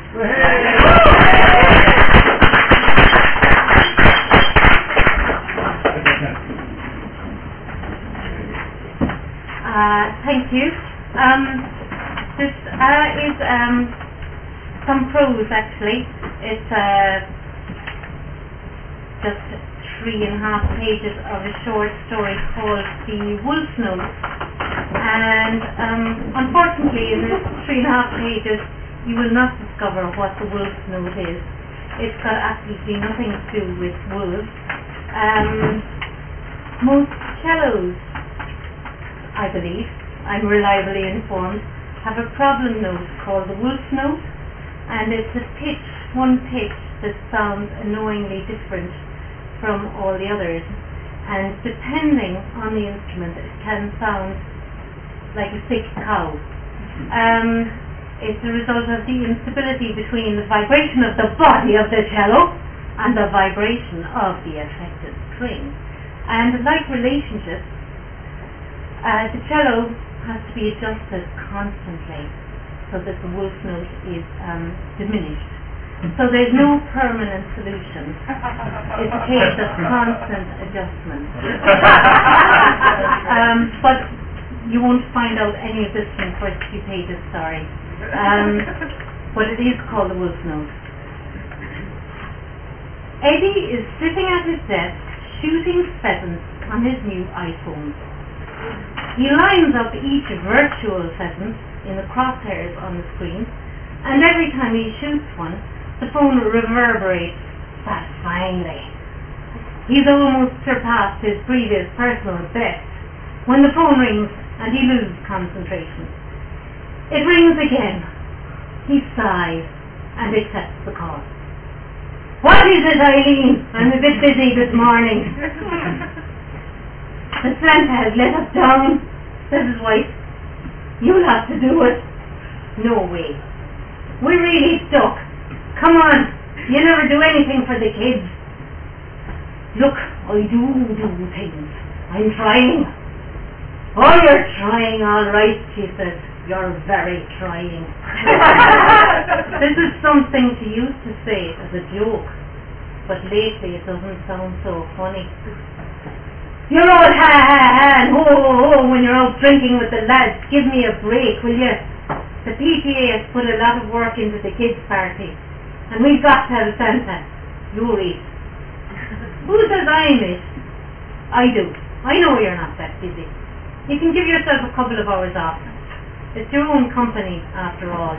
Thank you. This is some prose actually. It's just 3.5 pages of a short story called The Wolf Note. And unfortunately in this 3.5 pages you will not discover what the Wolf Note is. It's got absolutely nothing to do with wolves. Most cellos, I believe, I'm reliably informed, have a problem note called the Wolf Note, and it's a pitch, one pitch that sounds annoyingly different from all the others, and depending on the instrument it can sound like a sick cow. It's a result of the instability between the vibration of the body of the cello and the vibration of the affected string. And like relationships, the cello has to be adjusted constantly so that the wolf note is diminished. So there's no permanent solution. It's a case of constant adjustment. But you won't find out any of this in the first few pages, sorry. But it is called the wolf note. Eddie is sitting at his desk shooting pheasants on his new iPhone. He lines up each virtual pheasant in the crosshairs on the screen, and every time he shoots one, the phone reverberates satisfyingly. He's almost surpassed his previous personal best when the phone rings and he loses concentration. It rings again. He sighs and accepts the call. "What is it, Eileen? I'm a bit busy this morning." "The Santa has let us down," says his wife. "You'll have to do it." "No way. We're really stuck. Come on, you never do anything for the kids." "Look, I do things. I'm trying." "Oh, you're trying all right," she says. "You're very trying." This is something she used to say as a joke, but lately it doesn't sound so funny. "You're all ha and ho when you're out drinking with the lads. Give me a break, will you? The PTA has put a lot of work into the kids' party, and we've got to have Santa. You're it." "Who says I'm it?" "I do. I know you're not that busy. You can give yourself a couple of hours off. It's your own company, after all."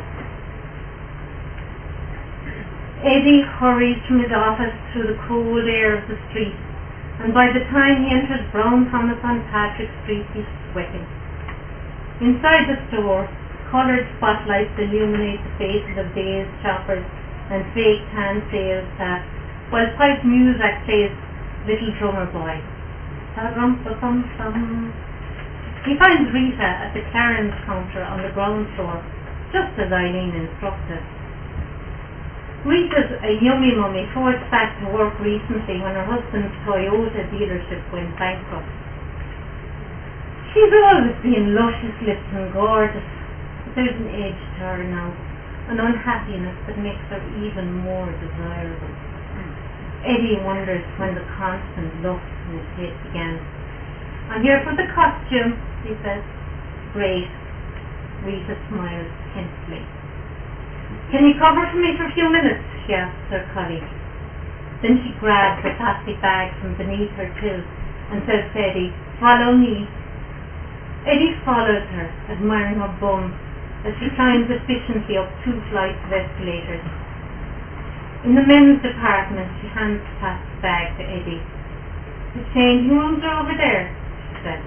Eddie hurries from his office through the cold air of the street, and by the time he enters Brown Thomas on Patrick Street, he's sweating. Inside the store, coloured spotlights illuminate the faces of dazed shoppers and fake tan sales staff, while pipe music plays Little Drummer Boy. Ta-rum-pa-pum-pum. He finds Rita at the Clarence counter on the ground floor, just as Eileen instructed. Rita's a yummy mummy forced back to work recently when her husband's Toyota dealership went bankrupt. She's always been luscious lips and gorgeous, but there's an edge to her now, an unhappiness that makes her even more desirable. Eddie wonders when the constant lust in his head began. "I'm here for the costume," he says. "Great." Rita smiles tensely. "Can you cover for me for a few minutes?" she asks her colleague. Then she grabs a plastic bag from beneath her till and says to Eddie, "Follow me." Eddie follows her, admiring her bum as she climbs efficiently up 2 flights of escalators. In the men's department, she hands the plastic bag to Eddie. "The changing rooms are over there," she says.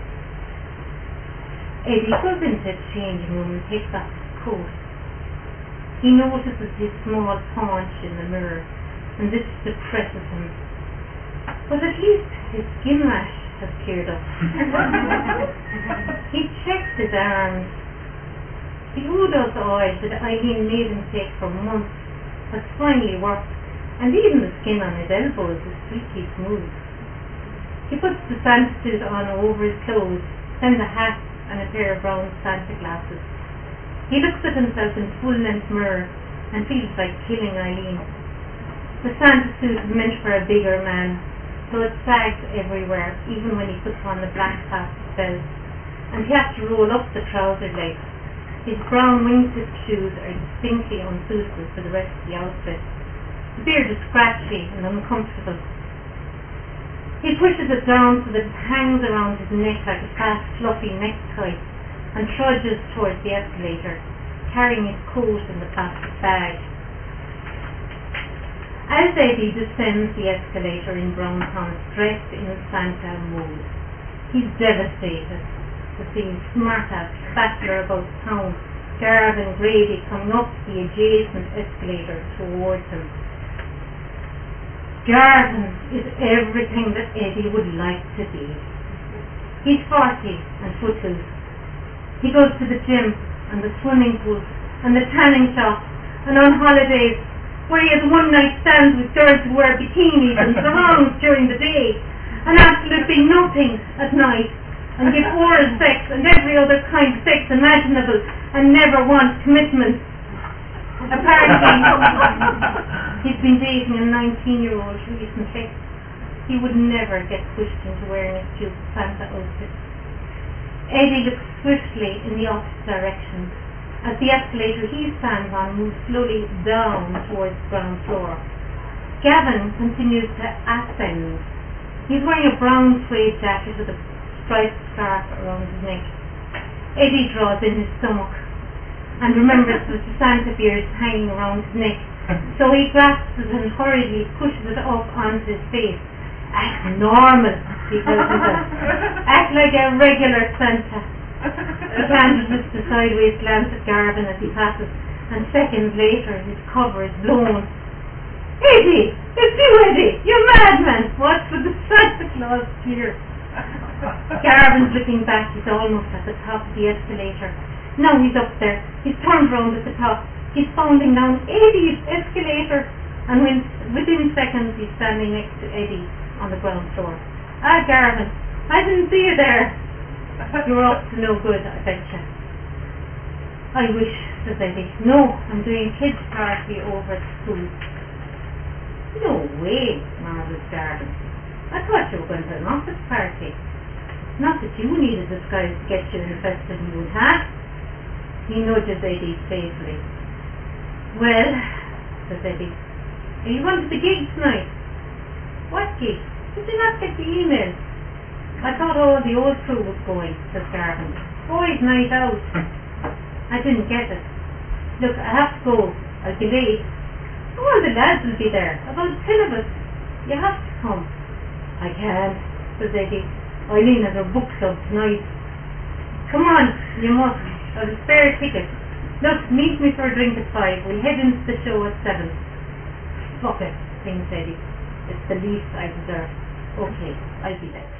Eddie goes into the changing room and takes off his coat. He notices his small paunch in the mirror, and this depresses him. But at least his skin rash has cleared up. He checks his arms. The Udos oil that Eileen made him take for months has finally worked, and even the skin on his elbows is sweetly smooth. He puts the Santa suit on over his clothes, then the hat and a pair of brown Santa glasses. He looks at himself in full-length mirror and feels like killing Eileen. The Santa suit is meant for a bigger man, so it sags everywhere, even when he puts on the black plastic belt, and he has to roll up the trouser legs. His brown wingtip shoes are distinctly unsuitable for the rest of the outfit. The beard is scratchy and uncomfortable. He pushes it down so that it hangs around his neck like a fat, fluffy necktie, and trudges towards the escalator, carrying his coat in the plastic bag. As Eddie descends the escalator in brown pants, dressed in Santa mode, he's devastated to see his smart-ass battler about town, Garvin Grady, coming up the adjacent escalator towards him. Garvin is everything that Eddie would like to be. He's 40 and footloose. He goes to the gym and the swimming pool and the tanning shop and on holidays where he has one-night stands with girls who wear bikinis and sarongs during the day and absolutely nothing at night, and give oral sex and every other kind of sex imaginable and never want commitment. Apparently, he's been dating a 19-year-old recently. He would never get pushed into wearing a cute Santa outfit. Eddie looks swiftly in the opposite direction as the escalator he stands on moves slowly down towards the ground floor. Gavin continues to ascend. He's wearing a brown suede jacket with a striped scarf around his neck. Eddie draws in his stomach and remembers that the Santa beard is hanging around his neck, so he grasps it and hurriedly pushes it up onto his face. Act normal, he tells himself. Act like a regular Santa. He glances a sideways glance at Garvin as he passes, and seconds later his cover is blown. Eddie! It's you, Eddie! You madman! What's with the Santa Claus cheer? Garvin's looking back. He's almost at the top of the escalator. Now he's up there. He's turned round at the top. He's bounding down Eddie's escalator, and within seconds he's standing next to Eddie on the ground floor. Ah, Garvin, I didn't see you there. You're up to no good, I betcha. I wish, says Eddie. No, I'm doing a kids' party over at school. No way, marvelled Garvin. I thought you were going to an office party. Not that you need a disguise to get you in the festive mood, huh? He nudges Eddie playfully. Well, says Eddie, are you going to the gig tonight? What gig? Did you not get the email? I thought all the old crew was going, says Garvin. Boys' night out. I didn't get it. Look, I have to go. I'll be late. All the lads will be there, about 10 of us. You have to come. I can't, says Eddie. Eileen has her book club tonight. Come on, you must. I've a spare ticket. Look, meet me for a drink at 5. We'll head into the show at 7. Fuck it, thinks Eddie. It's the least I deserve. Okay, I'll be there.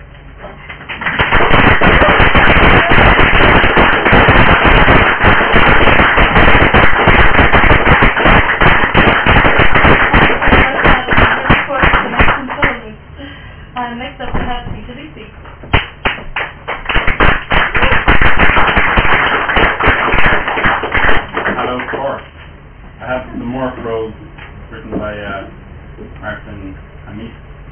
Next up we have Peter Lucy. Hello, Cor. I have The Morph Rose, written by Martin Amis.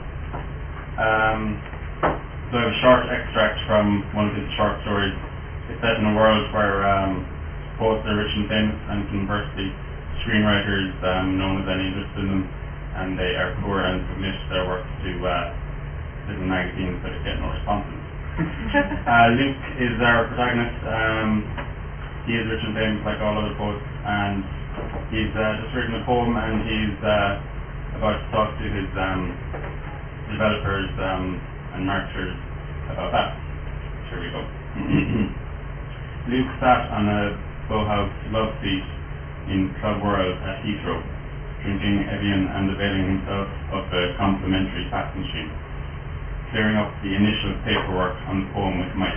So I have a short extract from one of his short stories. It's set in a world where both are rich and famous, and conversely, screenwriters no one has any interest in them, and they are poor and submit their work to little magazines that get no responses. Luke is our protagonist. He is rich and famous like all other poets, and he's just written a poem, and he's about to talk to his developers and marketers about that. Here we go. Luke sat on a Bauhaus love seat in Club World at Heathrow, drinking Evian and availing himself of the complimentary fax machine, clearing up the initial paperwork on the poem with Mike.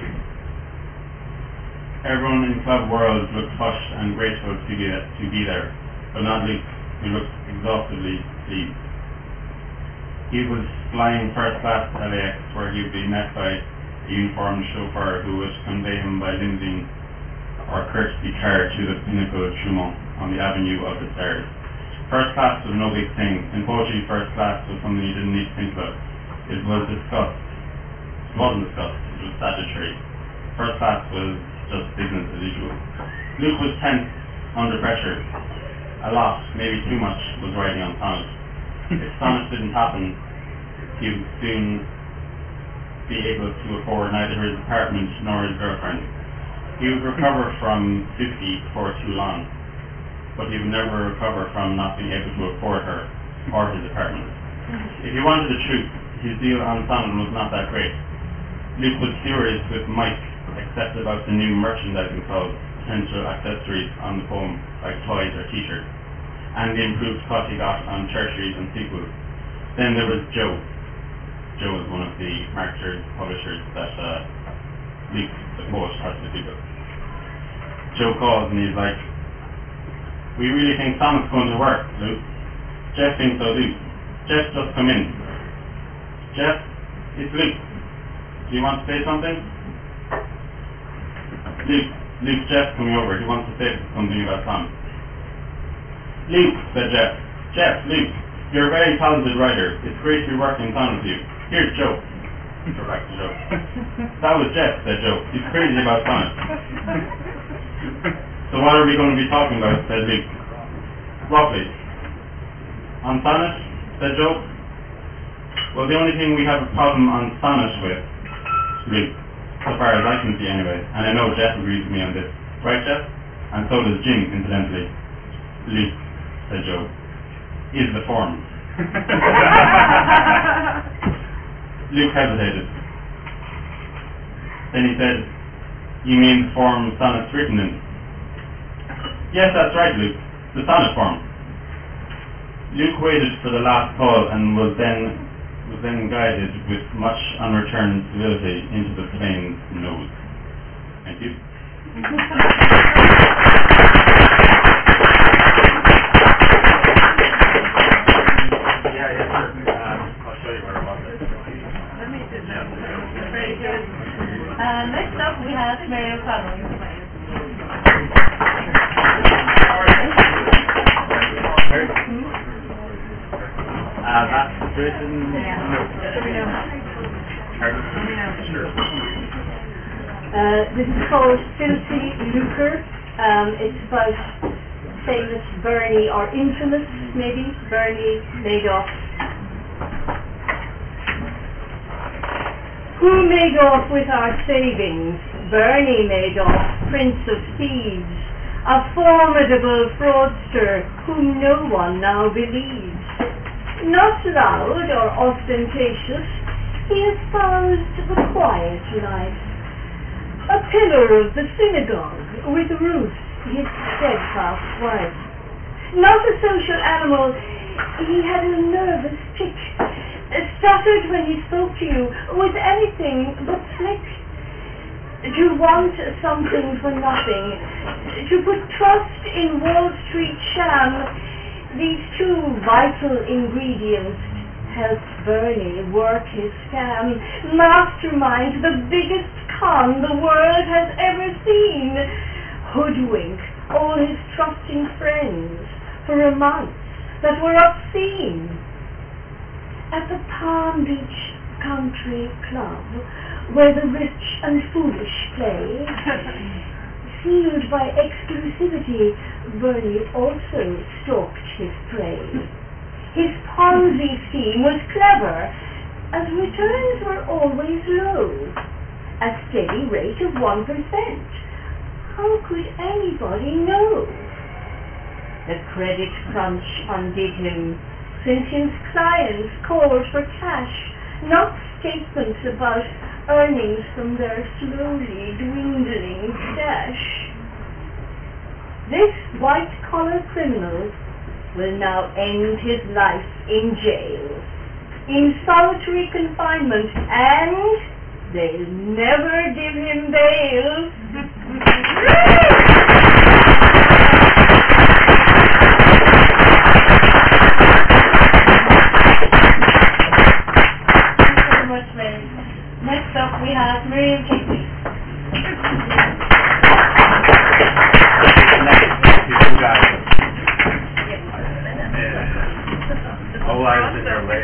Everyone in Club World looked flushed and grateful to be there, but not Luke, who looked exhaustively pleased. He was flying first class to LAX, where he would be met by a uniformed chauffeur who would convey him by limousine or courtesy car to the pinnacle of Trumont. on the Avenue of the Stars. First class was no big thing. In poetry, first class was something you didn't need to think about. It was discussed. It wasn't discussed. It was statutory. First class was just business as usual. Luke was tense, under pressure. A lot, maybe too much, was riding on sonnet. If sonnet didn't happen, he would soon be able to afford neither his apartment nor his girlfriend. He would recover from 50 before too long, but he would never recover from not being able to afford her or his apartment. If he wanted the truth, his deal on sonnet was not that great. Luke was furious with Mike, except about the new merchandising called potential accessories on the poem, like toys or t-shirts, and the improved cut he got on tertiaries and sequels. Then there was Joe. Joe was one of the marketers, publishers that Luke, the poet, had to do with. Joe calls and he's like, "We really think Sonnet's going to work, Luke. Jeff thinks so too. Jeff, just come in. Jeff, it's Luke. Do you want to say something?" Luke, Jeff coming over. He wants to say something about Sonnet. "Luke," said Jeff. "Jeff, Luke, you're a very talented writer. It's great to be working Sonnet with you. Here's Joe." Go back to Joe. "That was Jeff," said Joe. "He's crazy about Sonnet." "So what are we going to be talking about?" said Luke. "Roughly." "On Sonnet?" said Joe. "Well, the only thing we have a problem on Sonnet with, Luke, so far as I can see anyway, and I know Jeff agrees with me on this. Right, Jeff? And so does Jim, incidentally." "Luke," said Joe, "is the form." Luke hesitated. Then he said, "You mean the form Sonnet's written in?" "Yes, that's right, Luke. The sonnet form." Luke waited for the last call and was then guided with much unreturned civility into the plane's nose. Thank you. I'll show you where I was. Very good. Next up we have Mary O'Connell. That's written. This is called Filthy Lucre. It's about famous Bernie, or infamous maybe, Bernie Madoff. Who made off with our savings? Bernie Madoff, Prince of Thieves, a formidable fraudster whom no one now believes. Not loud or ostentatious, he espoused the quiet life. A pillar of the synagogue, with Ruth, his steadfast wife. Not a social animal, he had a nervous tic. Stuttered when he spoke to you, was anything but slick. To want something for nothing, to put trust in Wall Street sham, these two vital ingredients helped Bernie work his scam. Mastermind, the biggest con the world has ever seen. Hoodwink all his trusting friends for amounts that were obscene. At the Palm Beach Country Club, where the rich and foolish play, sealed by exclusivity, Bernie also stalked his prey. His Ponzi scheme was clever, as returns were always low, a steady rate of 1%. How could anybody know? The credit crunch undid him, since his clients called for cash, not statements about earnings from their slowly dwindling stash. This white-collar criminal will now end his life in jail, in solitary confinement, and they'll never give him bail. Next up we have Miriam Casey. Next, you guys. Oh, I was in your way.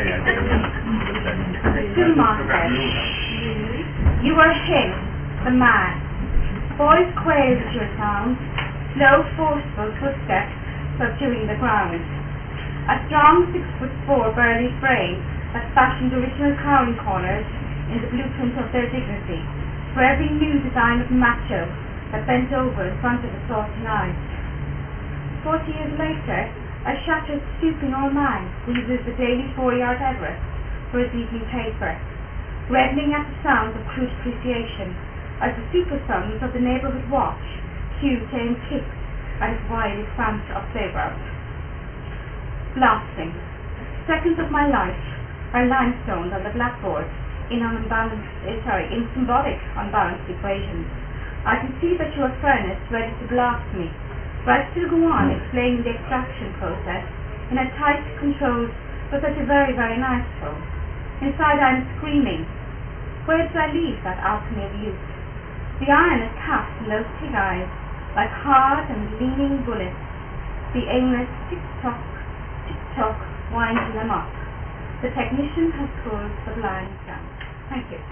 Schumacher, you are him, the man. Voice quails at your sound, slow, forceful footsteps subduing the ground. A strong 6'4" burly frame that fashioned original cowering corners in the blueprint of their dignity for every new design of macho that bent over in front of the saucy eyes. 40 years later, a shattered, stooping old man weases the daily 4-yard Everest for his evening paper, reddening at the sound of crude appreciation as the super sons of the neighbourhood watch cue tame kicks at his wide expanse of playground. Blasting. Seconds of my life are limestoned on the blackboard in symbolic unbalanced equations. I can see that you are furnace ready to blast me, but I still go on explaining the extraction process in a tight, controlled, but such a very, very nice tone. Inside I am screaming. Where did I leave that alchemy of youth? The iron is cast in those pig eyes, like hard and leaning bullets. The aimless tick-tock, winding them up. The technician has pulled the blind down. Thank you.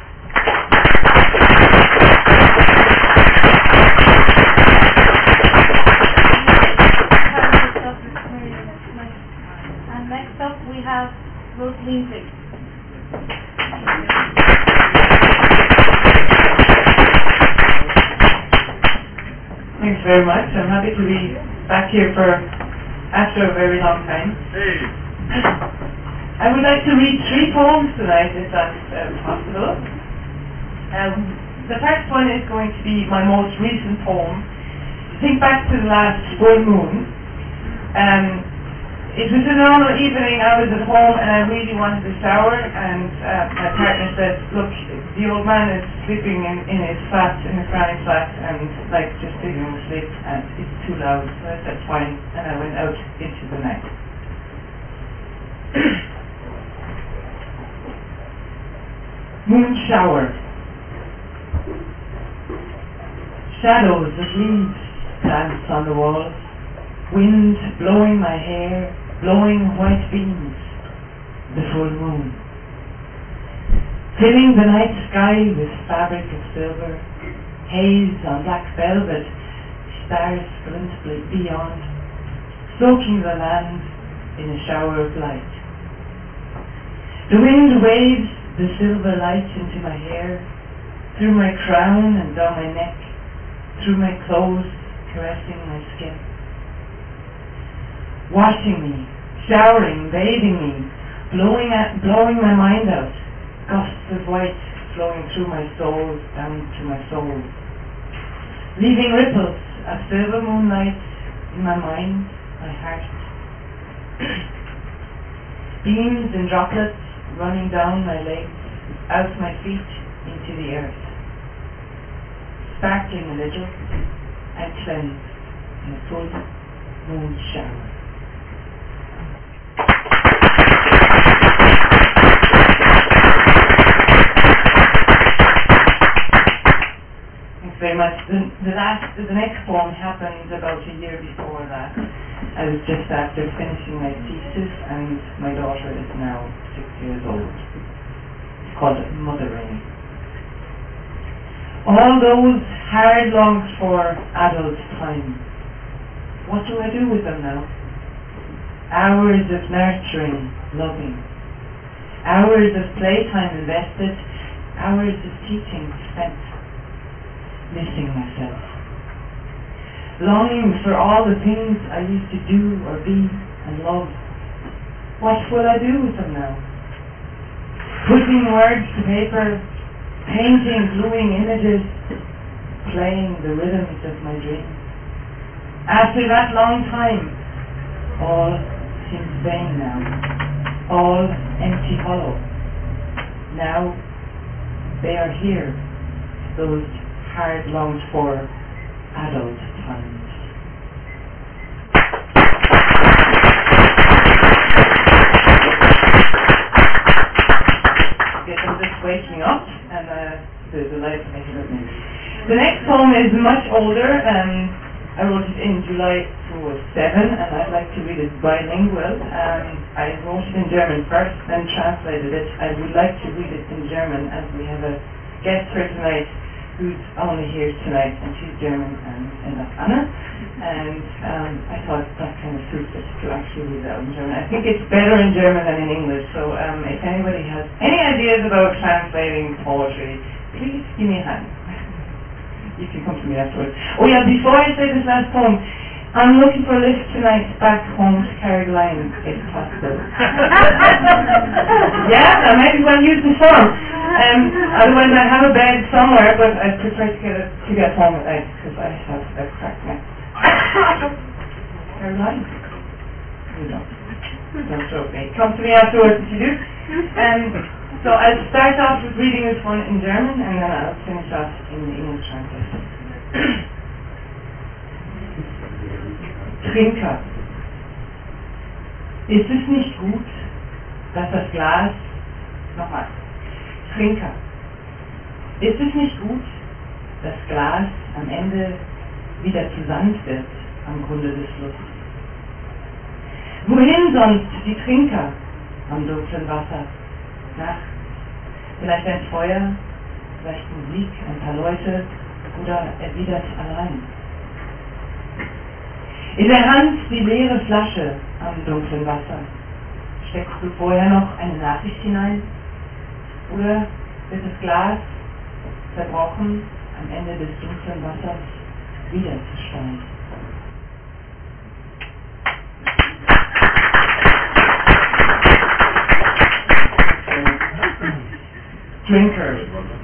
And next up we have Rosaline Briggs. Thanks very much. I'm happy to be back here after a very long time. Hey. I would like to read 3 poems tonight, if that's possible. The first one is going to be my most recent poem. Think back to the last full moon. It was a normal evening. I was at home and I really wanted a shower, and my partner said, look, the old man is sleeping in his flat, in his granny flat, and like just taking him to sleep, and it's too loud. So I said fine, and I went out into the night. Moon shower. Shadows of leaves dance on the wall. Wind blowing my hair, blowing white beams. The full moon. Filling the night sky with fabric of silver. Haze on black velvet, stars glint beyond. Soaking the land in a shower of light. The wind waves the silver light into my hair, through my crown and down my neck, through my clothes, caressing my skin. Washing me, showering, bathing me, blowing my mind out, gusts of white flowing through my soul, down to my soul. Leaving ripples of silver moonlight in my mind, my heart. Beams and droplets running down my legs, out my feet into the earth. Sparkling a little and cleansed in a full moon shower. Thanks very much. The next poem happened about a year before that. I was just after finishing my thesis, and my daughter is now 6 years old. It's called Mothering. All those hard longed for adult time. What do I do with them now? Hours of nurturing, loving. Hours of playtime invested. Hours of teaching spent. Missing myself. Longing for all the things I used to do or be and love. What will I do with them now? Putting words to paper, painting, gluing images, playing the rhythms of my dreams. After that long time, all seems vain now, all empty hollow. Now they are here, those hard longed for adult times. Okay, so I'm just waking up, and there's a light making up me. The next poem is much older. I wrote it in July 2007, and I'd like to read it bilingual. I wrote it in German first, then translated it. I would like to read it in German, as we have a guest for tonight who's only here tonight, and she's German, and that's Anna. And I thought that kind of suits it to actually read it out in German. I think it's better in German than in English, so if anybody has any ideas about translating poetry, please give me a hand. You can come to me afterwards. Oh yeah, before I say this last poem, I'm looking for a lift tonight back home to Carrigaline, if possible. Yeah, I might as well use the form. Otherwise I have a bed somewhere, but I prefer to get home at night, because I have a cracked neck. Caroline? You don't joke me. Come to me afterwards if you do. So I'll start off with reading this one in German, and then I'll finish off in the English translation. Trinker. Ist es nicht gut, dass das Glas... Nochmal. Trinker. Ist es nicht gut, dass Glas am Ende wieder zu Sand wird am Grunde des Flusses? Wohin sonst die Trinker am dunklen Wasser? Nacht, vielleicht ein Feuer, vielleicht Musik, ein paar Leute oder erwidert allein. In der Hand die leere Flasche am dunklen Wasser. Steckst du vorher noch eine Nachricht hinein? Oder wird das Glas zerbrochen am Ende des dunklen Wassers wieder zu Stein? Drinkers.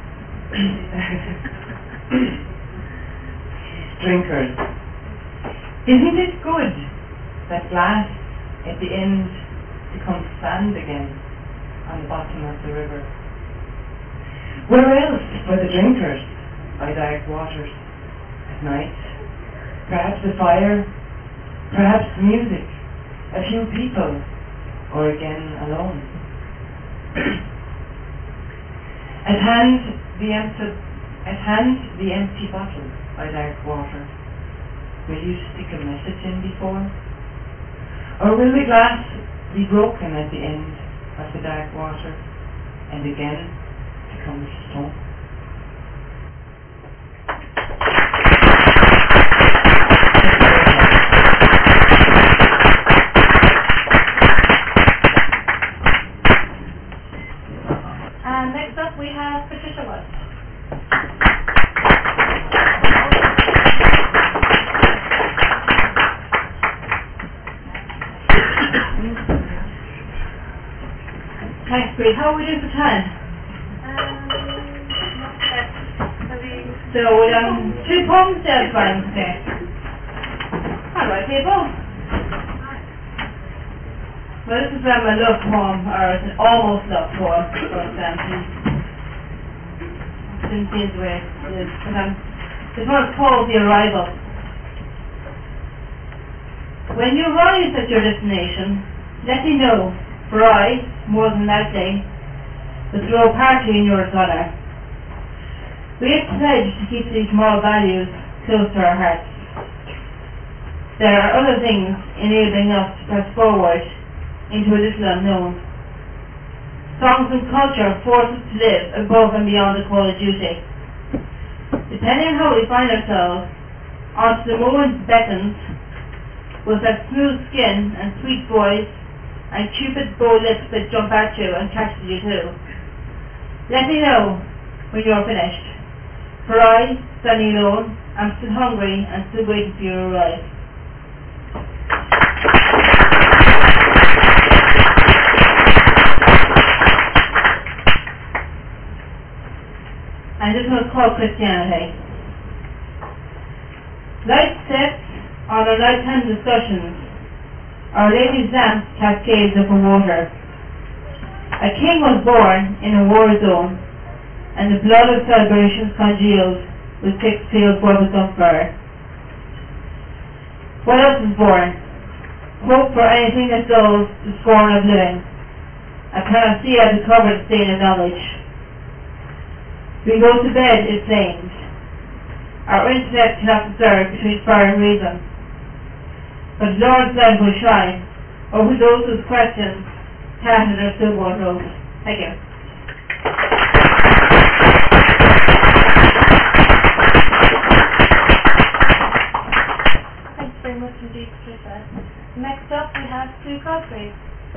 Drinkers. Isn't it good that glass at the end becomes sand again on the bottom of the river? Where else for the drinkers by dark waters at night? Perhaps a fire, perhaps music, a few people, or again alone. At hand the empty bottle by dark water. Will you stick a message in before? Or will the glass be broken at the end of the dark water and again become stone? And next up we have Patricia West. Thanks, Bree. How are we doing for time? So, 2 poems, that's fine. Okay. Alright, people. Well, this is a love poem, or it's an almost love poem, for example. Didn't see the way it is, but this one's called The Arrival. When you arrive at your destination, let me know, for I, more than that day, will throw a party in your honour. We have pledged to keep these moral values close to our hearts. There are other things enabling us to press forward into a little unknown. Songs and culture force us to live above and beyond the call of duty. Depending on how we find ourselves, onto the moment beckons, with that smooth skin and sweet voice and cupid bow lips that jump at you and catches you too. Let me know when you're finished, for I, standing alone, am still hungry and still waiting for your arrival. And this one is called Christianity. Light steps on our nighttime discussions, Our Lady's lamp cascades over water. A king was born in a war zone, and the blood of celebrations congealed with thick field bubblegum fur. What else is born? Hope for anything that dulls the scorn of living. A panacea to cover the stain of knowledge. We go to bed in flames. Our intellect cannot discern between fire and reason. But the Lord's light will shine over those whose questions tattered or still won't know. Thank you. Thanks very much indeed, Patricia. Next up we have Sue Cosgrave.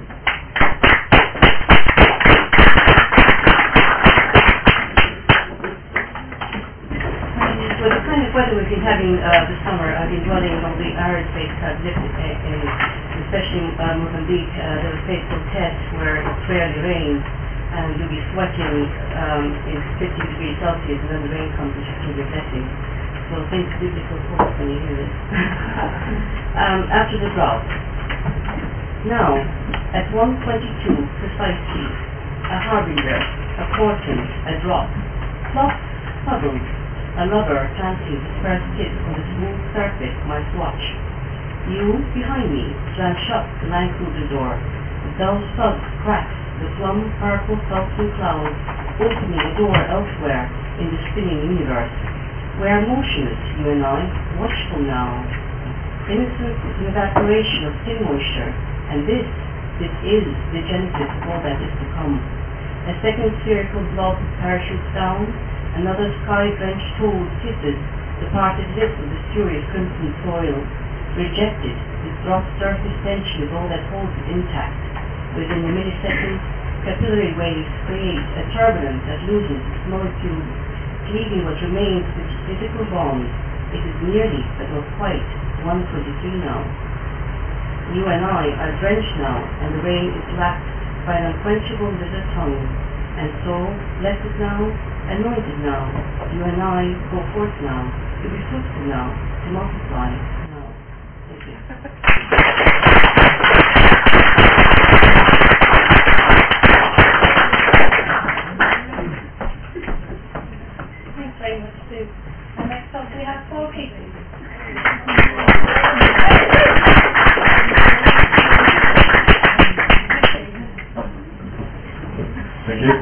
Well, the kind of weather we've been having this summer, I've been dwelling on the arid states have lifted, especially in Mozambique. There was a place called Tete where it's rarely rains, and you'll be sweating in 50 degrees Celsius, and then the rain comes and just gives you a blessing. So think biblical hope when you hear this. After the drought. Now, at 1:22 precisely, a harbinger, a portent, a drop. Plop, puddle. A lover fancies his first kiss on the smooth surface of my swatch. You, behind me, slam shut the Lancaster door. The dull suds cracks, the plum purple sulphur clouds, opening a door elsewhere in the spinning universe. We are motionless, you and I, watchful now. Innocence is an evaporation of thin moisture, and this is the genesis of all that is to come. A second spherical blob parachutes down. Another sky-drenched toad kisses the parted lips of the furious crimson soil. Rejected, this dropped surface tension is all that holds it intact. Within a millisecond, capillary waves create a turbulence that loosens its molecules, leaving what remains of its physical bond. It is nearly, but not quite, 1:23 now. You and I are drenched now, and the rain is lapped by an unquenchable little tongue. And so, blessed now, anointed now, you and I go forth now, to be fruitful now, to multiply now. Thank you. Thanks very much, Sue. And next up we have Paul Keating. Thank you.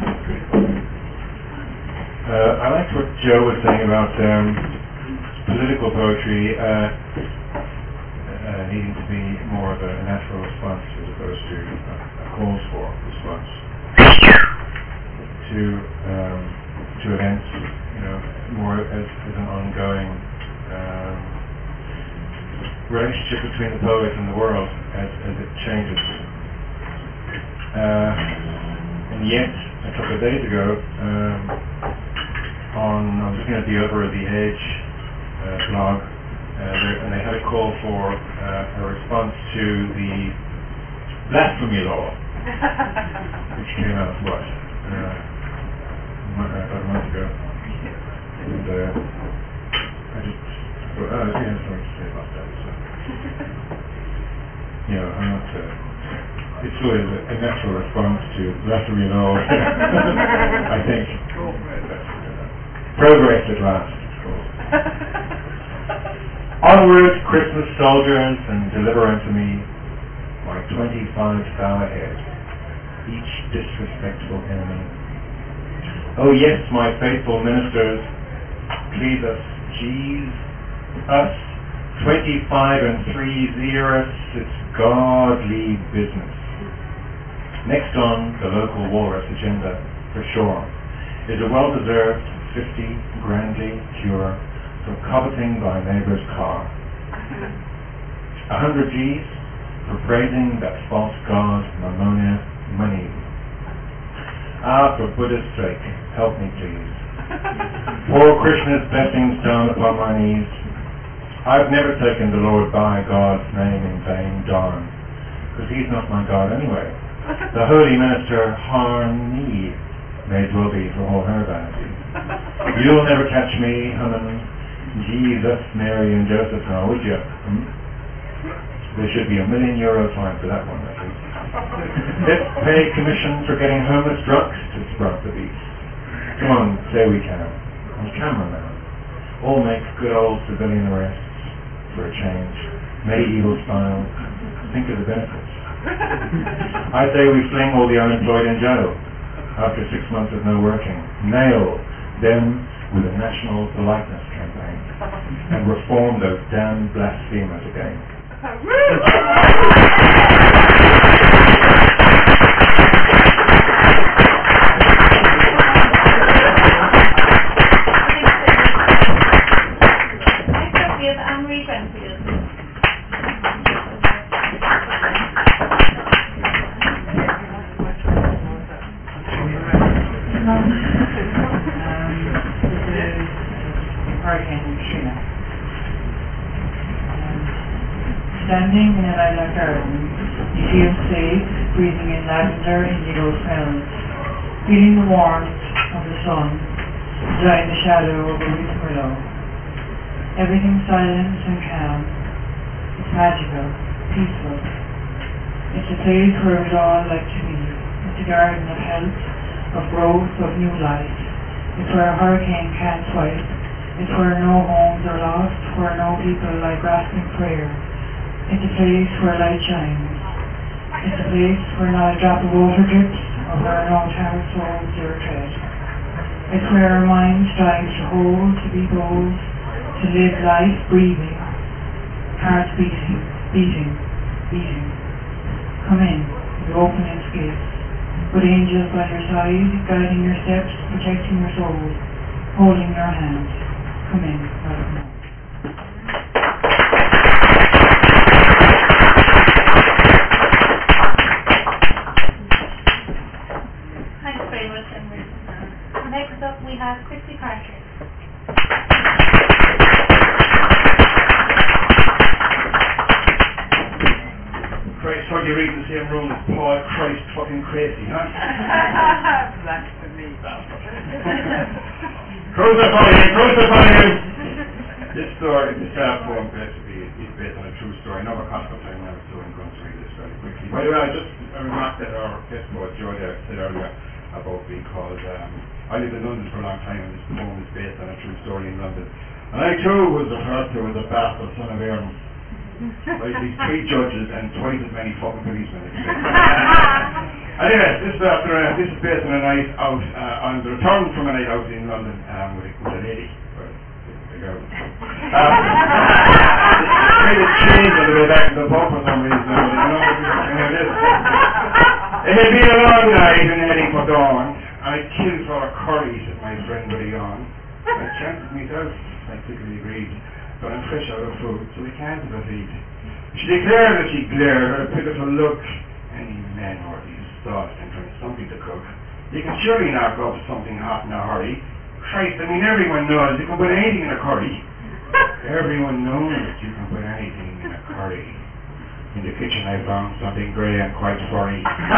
I liked what Joe was saying about political poetry needing to be more of a natural response as opposed to a calls for response to events, more as an ongoing relationship between the poet and the world as it changes. And yet, a couple of days ago, I was looking at the Over the Edge blog, and they had a call for a response to the blasphemy law, which came out about a month ago. And I just thought, I have something to say about that. So, I'm not. It's really a natural response to blasphemy law. I think. Progress at last, it's called. Onward, Christmas soldiers, and deliver unto me my 25-thou head, each disrespectful enemy. Oh yes, my faithful ministers, please us, G's, us, 25 and 3 zeros, it's godly business. Next on the local walrus agenda, for sure, is a well-deserved 50 grandly cure for coveting thy neighbor's car. 100 G's for praising that false god Mamona money. Ah, for Buddha's sake, help me please. Pour Krishna's blessings down upon my knees. I've never taken the Lord by God's name in vain, darn, because he's not my God anyway. The holy minister Harni may as well be for all her vanity. You'll never catch me humming Jesus, Mary, and Joseph now, would you? There should be €1 million fine for that one, I think. Let's pay commission for getting homeless drunks to sprout the beast. Come on, say we can. On camera now. All make good old civilian arrests for a change. Medieval style. Think of the benefits. I say we fling all the unemployed in jail after 6 months of no working. Nail them with a national politeness campaign. and reform those damn blasphemers again. Next up we have Anne-Marie Grenfield. Hurricane Katrina. Standing in a lilac garden, you feel safe, breathing in lavender indigo smells, feeling the warmth of the sun, drying the shadow of a weeping willow. Everything silent and calm. It's magical, peaceful. It's a place where we'd all like to be. It's a garden of health, of growth, of new life. It's where a hurricane can't swipe. It's where no homes are lost, where no people lie grasping prayer. It's a place where light shines. It's a place where not a drop of water drips, or where no tired souls dare tread. It's where our mind strives to hold, to be bold, to live life breathing, hearts beating, beating, beating. Come in, you open its gates, with angels by your side, guiding your steps, protecting your soul, holding your hand. Come in, right now. Thanks very much, Anne-Marie. Next up we have Christy Carter. Christ, what you read in the same room as Paul, Christ fucking crazy, huh? That's for me. Crucify him, crucify him! This story, this poem basically is based on a true story. I never cost the time now, so I'm going to read this very quickly. By the way, I just remarked that our guest poet, Georgia, said earlier about being called, I lived in London for a long time, and this poem is based on a true story in London. And I too was referred to as a bastard son of Aaron. By these 3 judges and twice as many fucking policemen. Anyway, this is based on a night out, on the return from a night out in London with a lady. Well, a girl. Kind of changed on the way back to the pub for some reason. It had been a long night and heading for dawn. I killed for a curry, said my friend with a yawn. I chanced myself, I quickly agreed. But I'm fresh out of food, so we can't have a feed. She declared as she glared her pitiful look. Any man or these soft and from something to cook. You can surely knock up something hot in a hurry. Christ, I mean everyone knows you can put anything in a curry. Everyone knows you can put anything in a curry. In the kitchen I found something grey and quite furry.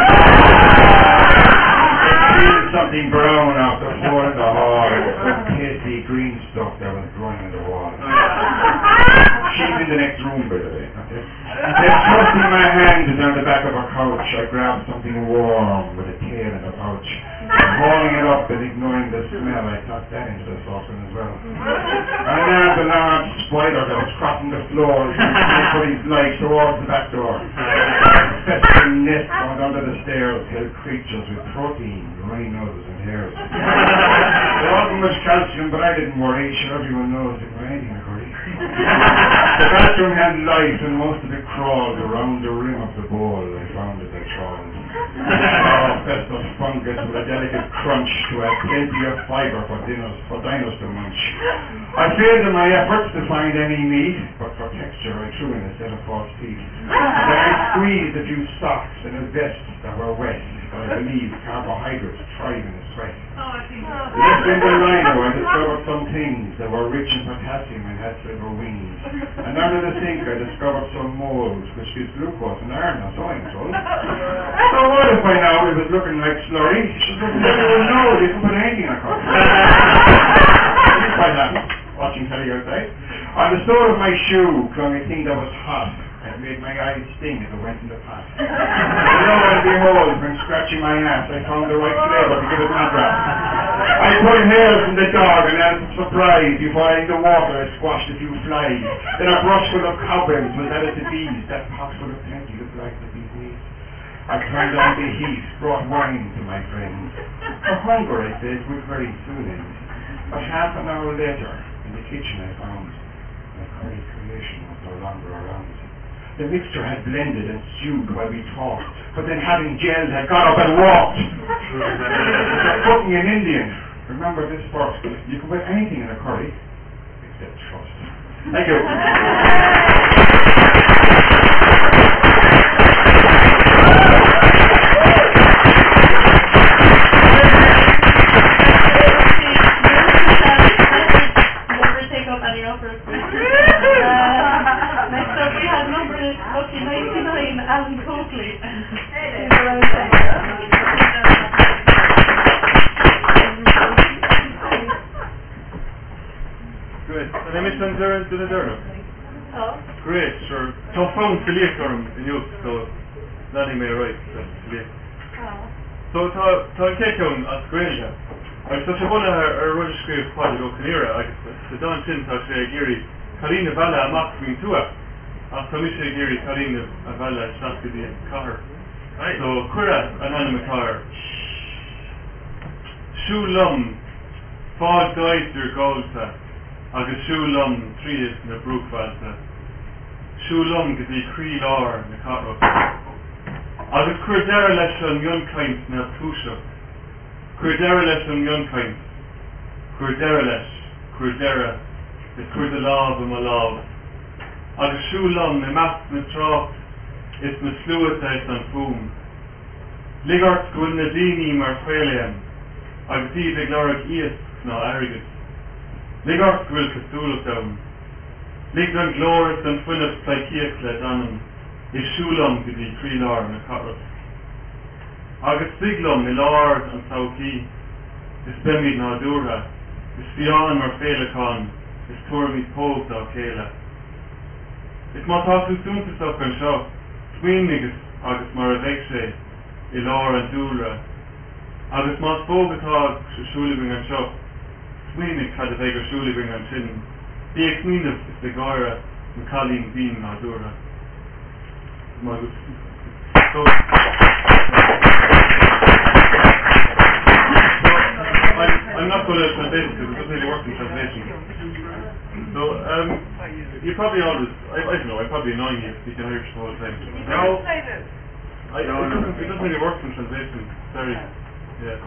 Something brown off the floor in the hall. Some tasty green stuff that was growing in the wall. She's in the next room, by the way. Okay? Then thrusting my hand down the back of her couch, I grabbed something warm with a tail in a pouch. Hauling it up and ignoring the smell, I tossed that into the saucepan as well. I nabbed a large spider that was crossing the floor as he put his life towards the back door. Festering nest going under the stairs held creatures with protein, runny noses and hairs. There wasn't much calcium, but I didn't worry. Sure, everyone knows it was anything in a curry. The bathroom had light and most of it crawled around the rim of the bowl. I found it and trawled. Asbestos fungus with a delicate crunch to add plenty of fibre for dinos to munch. I failed in my efforts to find any meat, but for texture I threw in a set of false teeth. And then I squeezed a few socks and a vest that were wet, but I believe carbohydrates thrive in the sweat. Left in the rhino I discovered some things that were rich in potassium and had silver wings. And under the sink I discovered some molds which gives glucose and iron, that's all I'm told. So what if by now it was looking like slurry? Everyone knows you can put anything in a cup. This quite happened, watching telly outside. On the sole of my shoe clung a thing that was hot and made my eyes sting as it went in the pot. And lo and behold, when scratching my ass, I found the right flavour to give it my drop. I pulled hair from the dog and as a surprise, before I in the water I squashed a few flies. Then a brush full of cobwebs was added to these. That pot full of plenty looked like the bees knees. I turned on the heat, brought wine to my friends. For hunger, I said, would very soon end. But half an hour later, in the kitchen I found very creation was no longer around. The mixture had blended and stewed while we talked, but then having gelled had got up and walked. It's like cooking an Indian. Remember this first. You can put anything in a curry except trust. Thank you. Next up we have number lucky 99, Alan Coakley. Great. And I miss Durham to the Durham. Oh. Great, sure. So found Philippe Durham in youth, so nothing may right, that's Philippe. So tá Kekion as Grania. Ag tá sé buna ar ruidscríomh páidir ó Canira, agus sa dáin sin tá sé géirí Carina bhela amach faoin tua, ach tá mi sé géirí Carina a bhela seaca dí cahar. So cuire an animatar. Siúlum fád gaidir gáilta, agus siúlum tríad na brúchfáilta. Siúlum go dtí crí lár na carro. Agus cuirdéire leis an mioncaint na túiseach. Cuirdéire leis an mioncaint. Cuirdéire leis. Cuirdéire. Is cuir de láb am a láb. Agus siúlum na meas na trácht is na slúata is an fúm. Ligart gwyl na dini mar chwelean. Agus dydd ag larag iasg na arigus. Ligart gwyl castúlach dawn. Lig an glóris an fwynaf plaiciach le danan. Is siúlum gyda crí lár na carras. Agus siglum I lard an sauci. Is bemid na dúrha. Is fián mar félacán. Is tuairmid póg da céile. Is má táú súntasach an seo. Swinnigus agus mar a bheith sé. I lár an dúrha. Agus má spógatá siúlibing an seo. Swinnig had a bheith siúlibing an sin. Bí ag smínah is de gáire na chalín bín na dúrha. So, I'm not going to translate because it doesn't really work in translation. So, you probably always, I don't know, I'm probably annoying you speaking Irish the whole time. No. It doesn't really work in translation. Sorry. Yeah.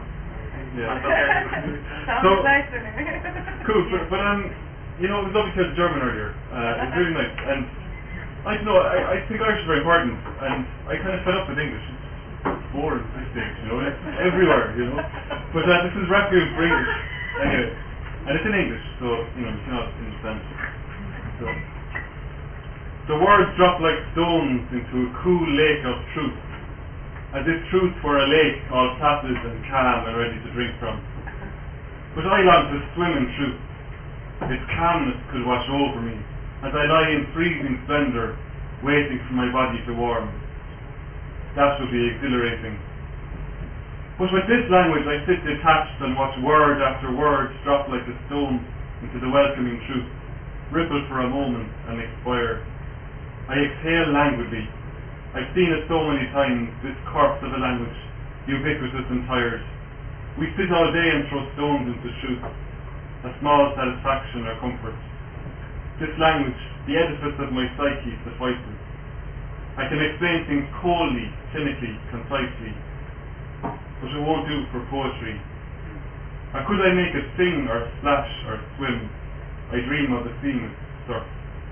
So, cool, but you know, it was lovely to hear the German earlier. It's really nice. And I don't know, I think Irish is very important, and I kind of fed up with English. It's boring at this stage, you know, it's everywhere, you know. But this is Requiem for English, anyway. And it's in English, so, you know, you cannot understand. So, the words drop like stones into a cool lake of truth, as if truth were a lake all placid and calm and ready to drink from. But I long to swim in truth. Its calmness could wash over me, as I lie in freezing splendour, waiting for my body to warm. That would be exhilarating. But with this language I sit detached and watch word after word drop like a stone into the welcoming truth, ripple for a moment and expire. I exhale languidly. I've seen it so many times, this corpse of a language, ubiquitous and tired. We sit all day and throw stones into truth, a small satisfaction or comfort. This language, the edifice of my psyche, suffices. I can explain things coldly, clinically, concisely, but it won't do for poetry. Or could I make it sing or splash or swim? I dream of the seamless surf.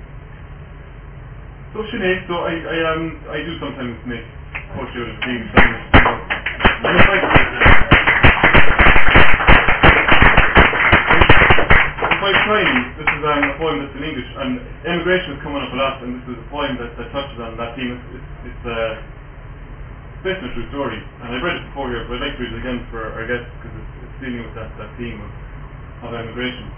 So Sinead, so I do sometimes make poetry out of steam. And if I try, this is a poem that's in English, and immigration is coming up a lot, and this is a poem that touches on that theme. It's based on a true story, and I've read it before here, but I'd like to read it again for our guests because it's dealing with that theme of immigration.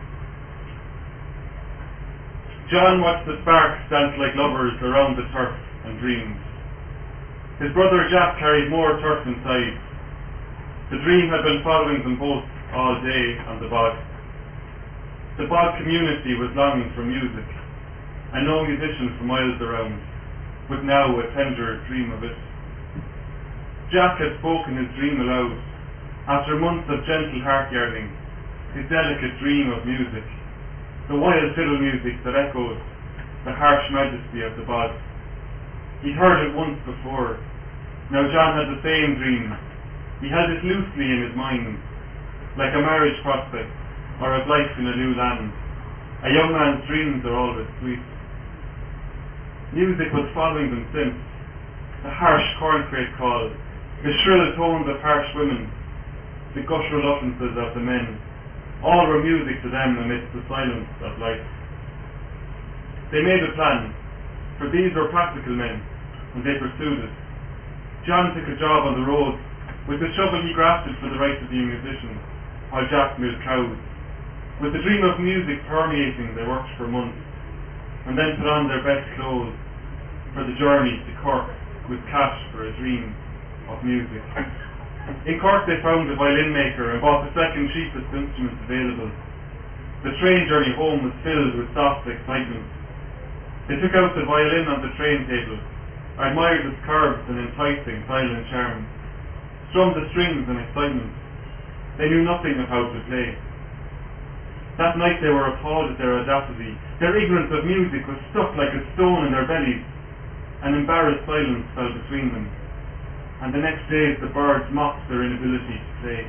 John watched the sparks dance like lovers around the turf and dreamed. His brother Jack carried more turf inside. The dream had been following them both all day on the bog. The bog community was longing for music, and no musician for miles around, but now a tender dream of it. Jack had spoken his dream aloud, after months of gentle heart yearning, his delicate dream of music. the wild fiddle music that echoed the harsh majesty of the bog. He'd heard it once before. Now John had the same dream. He held it loosely in his mind, like a marriage prospect or of life in a new land. A young man's dreams are always sweet. Music was following them since. The harsh corncrake call, the shrill tones of harsh women, the guttural utterances of the men, all were music to them amidst the silence of life. They made a plan, for these were practical men, and they pursued it. John took a job on the road. With the shovel he grafted for the right to be a musician, while Jack milled cows. With the dream of music permeating, they worked for months, and then put on their best clothes for the journey to Cork with cash for a dream of music. In Cork they found a violin maker and bought the second cheapest instrument available. The train journey home was filled with soft excitement. They took out the violin on the train table, admired its curves and enticing silent charm, strummed the strings in excitement. They knew nothing of how to play. That night they were appalled at their audacity. Their ignorance of music was stuck like a stone in their bellies. An embarrassed silence fell between them, and the next day the birds mocked their inability to play.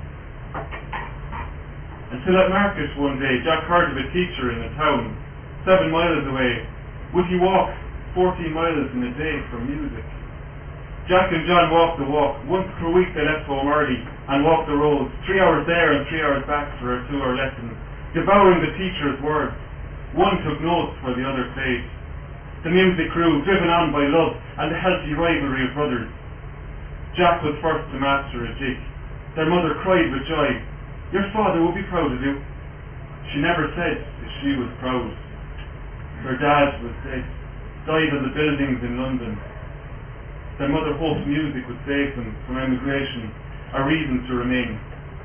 Until at market one day Jack heard of a teacher in a town 7 miles away. Would he walk 14 miles in a day for music? Jack and John walked the walk. Once per week they left home early and walked the roads, 3 hours there and 3 hours back for a 2-hour lesson, devouring the teacher's words. One took notes while the other played. The music grew, driven on by love and the healthy rivalry of brothers. Jack was first to master a jig. Their mother cried with joy. Your father will be proud of you. She never said that she was proud. Their dad was dead, died in the buildings in London. Their mother hoped music would save them from emigration, a reason to remain.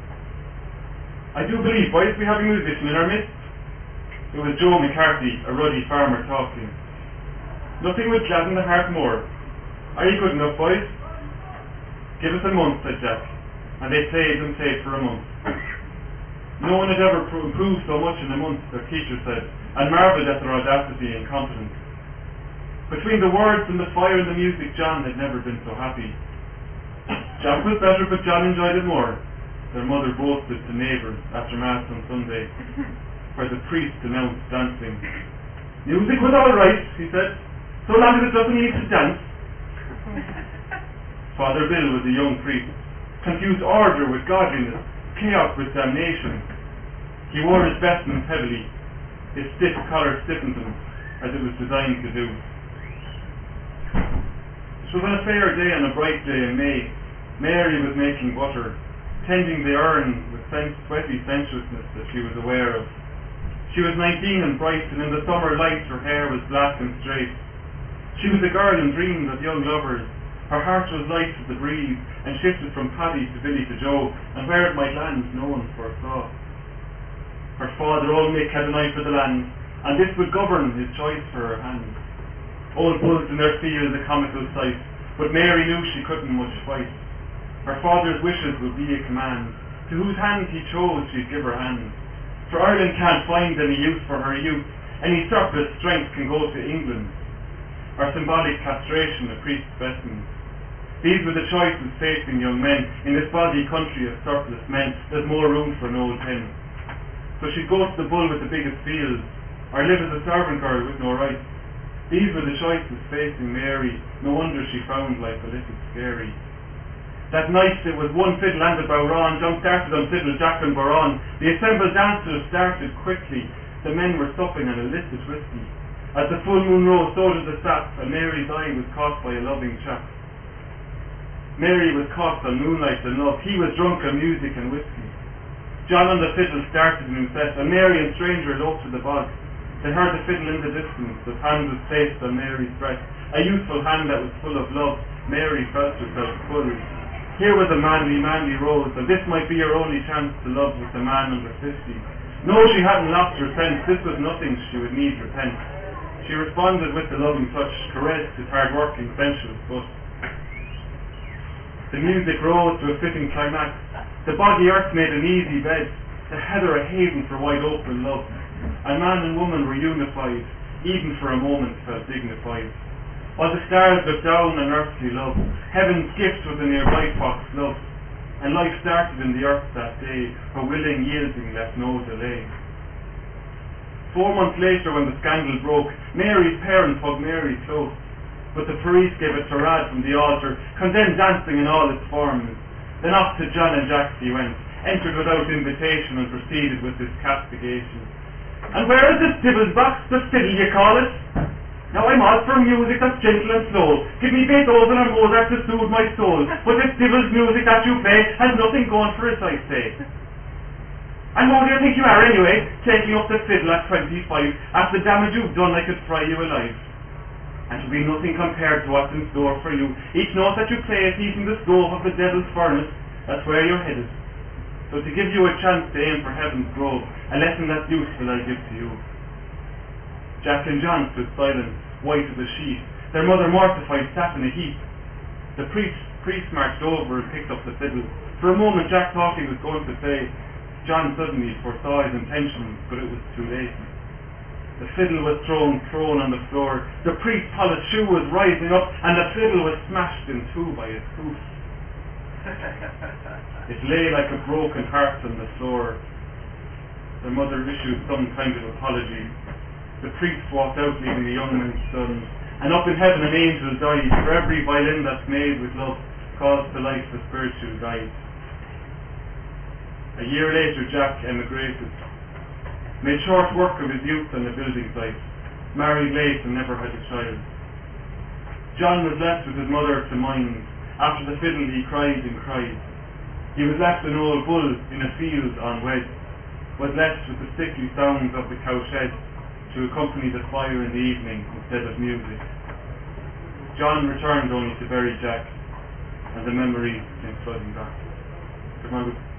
I do believe, boys, we have a musician in our midst. It was Joe McCarthy, a ruddy farmer, talking. Nothing would gladden the heart more. Are you good enough, boys? Give us a month, said Jack, and they played and played for a month. No one had ever improved so much in a month, their teacher said, and marvelled at their audacity and confidence. Between the words and the fire and the music, John had never been so happy. Jack was better, but John enjoyed it more, their mother boasted to neighbours after Mass on Sunday, where the priest announced dancing. Music was all right, he said, so long as it doesn't need to dance. Father Bill was a young priest, confused order with godliness, chaos with damnation. He wore his vestments heavily, his stiff collar stiffened him, as it was designed to do. It was on a fair day and a bright day in May. Mary was making butter, tending the urn with sweaty sensuousness that she was aware of. She was 19 and bright, and in the summer light her hair was black and straight. She was a girl in dreams of young lovers. Her heart was light as the breeze, and shifted from Paddy to Billy to Joe, and where it might land no one foresaw. Her father, old Mick, had an eye for the land, and this would govern his choice for her hand. Old bulls in their fields a comical sight, but Mary knew she couldn't much fight. Her father's wishes would be a command, to whose hand he chose she'd give her hand. For Ireland can't find any use for her youth, any surplus strength can go to England, or symbolic castration of priest's vestments. These were the choices facing young men. In this boggy country of surplus men, there's more room for an old hen. So she'd go to the bull with the biggest fields, or live as a servant girl with no rights. These were the choices facing Mary. No wonder she found life a little scary. That night it was one fiddle and a bowron. John started on fiddle, Jack and Boron. The assembled dancers started quickly. The men were supping on illicit whiskey. As the full moon rose, so did the sap, and Mary's eye was caught by a loving chap. Mary was caught on moonlight and love. He was drunk on music and whiskey. John on the fiddle started a new set, and Mary and stranger eloped to the bog. They heard the fiddle in the distance. His hand was placed on Mary's breast, a youthful hand that was full of love. Mary felt herself full. Here was a manly rose, and this might be her only chance to love with a man under 50. No, she hadn't lost her sense. This was nothing she would need repent. She responded with a loving touch, caressed his hard-working, sensuous foot. The music rose to a fitting climax. The boggy earth made an easy bed, the heather a haven for wide open love. and man and woman were unified, even for a moment felt dignified. While the stars looked down on earthly love, heaven's gift was a nearby fox love, and life started in the earth that day, her willing yielding left no delay. 4 months later, when the scandal broke, Mary's parents hugged Mary close, but the priest gave a tirade from the altar, condemned dancing in all its forms. Then off to John and Jack he went, entered without invitation, and proceeded with his castigation. And where is this devil's box, the fiddle you call it? Now I'm all for music that's gentle and slow. Give me Beethoven or Mozart to soothe my soul. But this devil's music that you play has nothing going for it, I say. And who do you think you are anyway, taking up the fiddle at 25? After the damage you've done, I could fry you alive. And to be nothing compared to what's in store for you. Each note that you play is heating the stove of the devil's furnace. That's where you're headed. So to give you a chance to aim for heaven's grove, a lesson that's useful I give to you. Jack and John stood silent, white as a sheet. Their mother, mortified, sat in a heap. The priest marched over and picked up the fiddle. For a moment Jack thought he was going to play. John suddenly foresaw his intention, but it was too late. The fiddle was thrown prone on the floor. The priest's polished shoe was rising up, and the fiddle was smashed in two by its hoof. It lay like a broken heart on the floor. The mother issued some kind of apology. The priest walked out, leaving the young man's son. And up in heaven an angel died. For every violin that's made with love calls to life the spiritual guide. A year later Jack emigrated, made short work of his youth on the building site, married late and never had a child. John was left with his mother to mind. After the fiddle he cried and cried. He was left an old bull in a field on wed, was left with the sickly sounds of the cowshed to accompany the fire in the evening instead of music. John returned only to bury Jack, and the memories came flooding back.